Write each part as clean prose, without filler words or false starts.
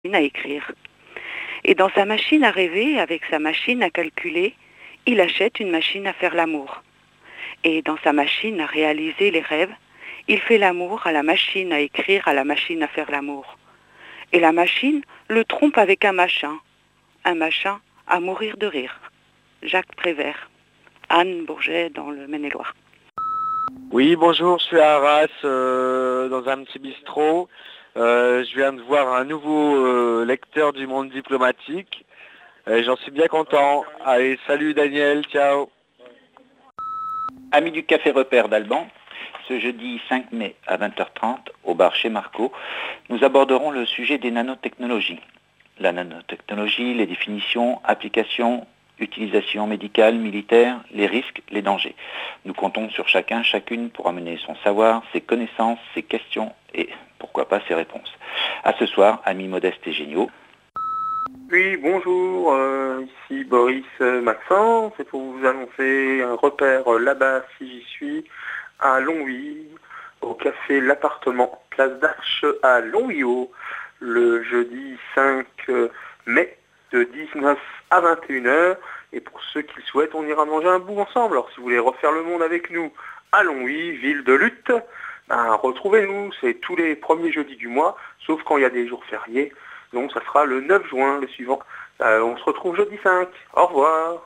à écrire. Et dans sa machine à rêver, avec sa machine à calculer, il achète une machine à faire l'amour. Et dans sa machine à réaliser les rêves, il fait l'amour à la machine à écrire, à la machine à faire l'amour. Et la machine le trompe avec un machin à mourir de rire. Jacques Prévert, Anne Bourget dans le Maine-et-Loire. Oui, bonjour, je suis à Arras, dans un petit bistrot. Je viens de voir un nouveau lecteur du Monde diplomatique. J'en suis bien content. Allez, salut Daniel, ciao. Amis du Café Repère d'Alban, ce jeudi 5 mai à 20h30 au bar chez Marco, nous aborderons le sujet des nanotechnologies. La nanotechnologie, les définitions, applications, utilisation médicale, militaire, les risques, les dangers. Nous comptons sur chacun, chacune pour amener son savoir, ses connaissances, ses questions et pourquoi pas ses réponses. À ce soir, amis modestes et géniaux. Oui, bonjour, ici Boris Maxence, c'est pour vous annoncer un repère là-bas si j'y suis, à Longwy, au café L'Appartement, place d'Arche à Longwy-Haut, le jeudi 5 mai de 19 à 21h. Et pour ceux qui le souhaitent, on ira manger un bout ensemble. Alors si vous voulez refaire le monde avec nous à Longwy, ville de lutte, retrouvez-nous, c'est tous les premiers jeudis du mois, sauf quand il y a des jours fériés. Donc ça sera le 9 juin, le suivant. On se retrouve jeudi 5. Au revoir.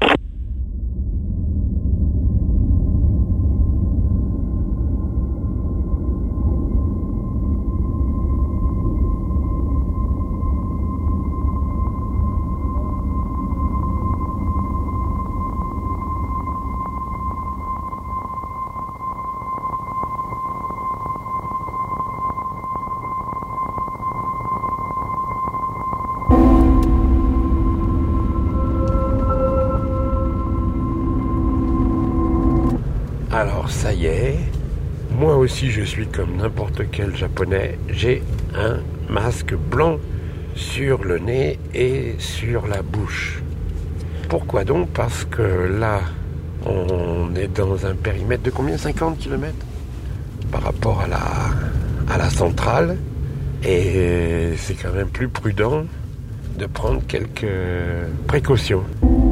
Alors ça y est, moi aussi je suis comme n'importe quel japonais, j'ai un masque blanc sur le nez et sur la bouche. Pourquoi donc ? Parce que là, on est dans un périmètre de combien ? 50 km par rapport à la centrale, et c'est quand même plus prudent de prendre quelques précautions.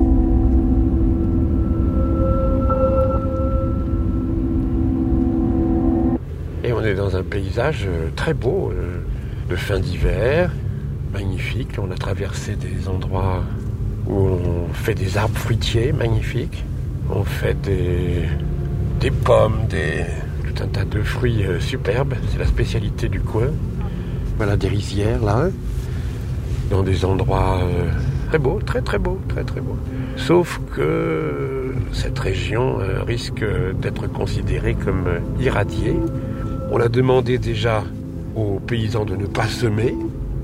Et on est dans un paysage très beau, de fin d'hiver, magnifique. On a traversé des endroits où on fait des arbres fruitiers magnifiques. On fait des pommes, tout un tas de fruits superbes. C'est la spécialité du coin. Voilà des rizières là, dans des endroits très beaux, très très beaux, très très beaux. Sauf que cette région risque d'être considérée comme irradiée. On a demandé déjà aux paysans de ne pas semer.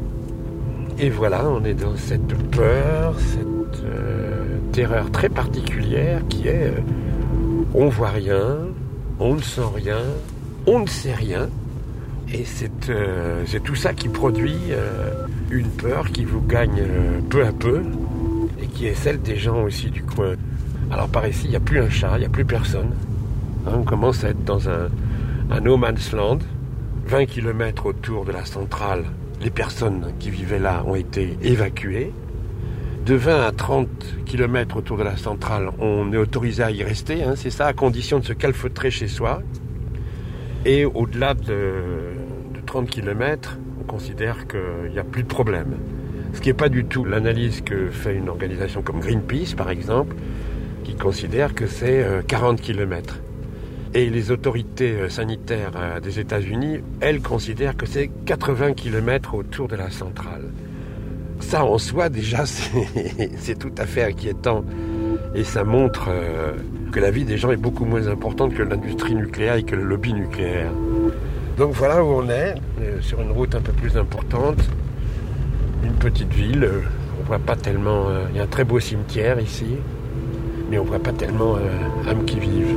Et voilà, on est dans cette peur, cette terreur très particulière qui est on voit rien, on ne sent rien, on ne sait rien. Et c'est tout ça qui produit une peur qui vous gagne peu à peu et qui est celle des gens aussi du coin. Alors par ici, il n'y a plus un chat, il n'y a plus personne. On commence à être dans un no man's land, 20 km autour de la centrale. Les personnes qui vivaient là ont été évacuées. De 20 à 30 km autour de la centrale, on est autorisé à y rester, c'est ça, à condition de se calfeutrer chez soi. Et au-delà de 30 km, on considère qu'il n'y a plus de problème. Ce qui n'est pas du tout l'analyse que fait une organisation comme Greenpeace, par exemple, qui considère que c'est 40 km. Et les autorités sanitaires des États-Unis, elles considèrent que c'est 80 km autour de la centrale. Ça, en soi, déjà, c'est tout à fait inquiétant. Et ça montre que la vie des gens est beaucoup moins importante que l'industrie nucléaire et que le lobby nucléaire. Donc voilà où on est, sur une route un peu plus importante. Une petite ville, on voit pas tellement... Il y a un très beau cimetière ici, mais on voit pas tellement âmes qui vivent.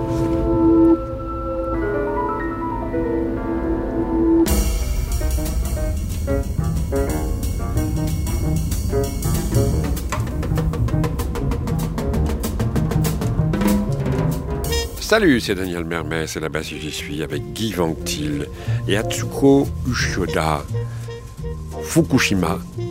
Salut, c'est Daniel Mermet, c'est là-bas si j'y suis, avec Guy Vanctil et Atsuko Ushioda. Fukushima